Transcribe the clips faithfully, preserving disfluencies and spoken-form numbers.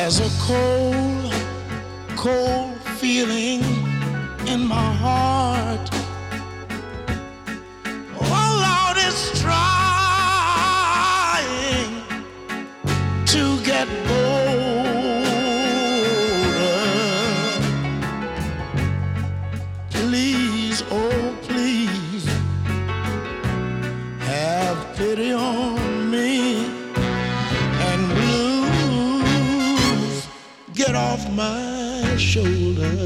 There's a cold, cold feeling in my heart. Oh Lord, it's trying to get bolder. Please, oh please, have pity on me. And blues, get off my shoulder.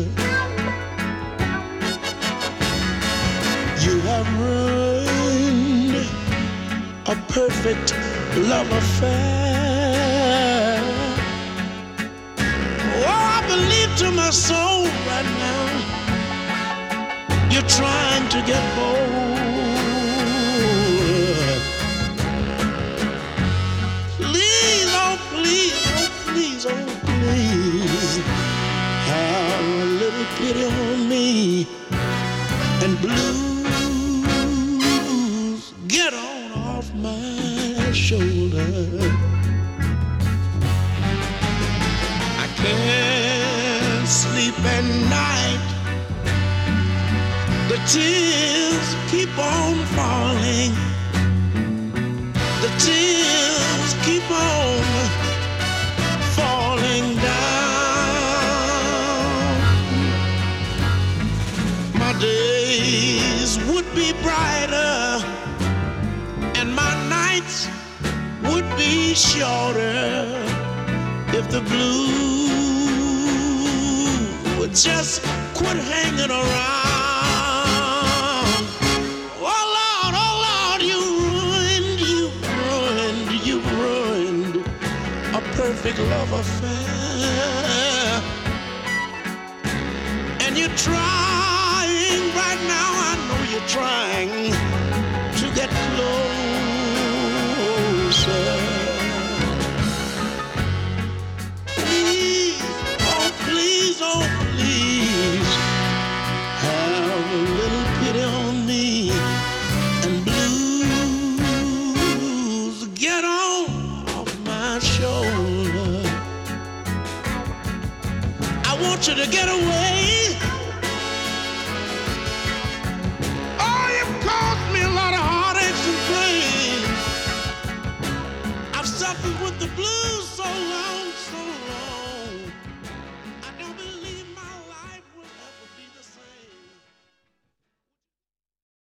You have ruined a perfect love affair. Oh, I believe to my soul right now, you're trying to get bold. Please, oh please, oh please, oh please, have a little pity on me. And blues, get on off my shoulder. I can't sleep at night. The tears keep on falling. The tears keep on falling down. My days would be brighter and my nights would be shorter if the blues would just quit hanging around. Oh Lord, oh Lord, you ruined, you ruined, you ruined a perfect love affair. And you're trying right now, I know you're trying to get closer. Please, oh please, oh please, have a little pity on me. And blues, get on off my shoulder. I want you to get away. Oh, you've caused me a lot of heartaches and pain. I've suffered with the blues so long, so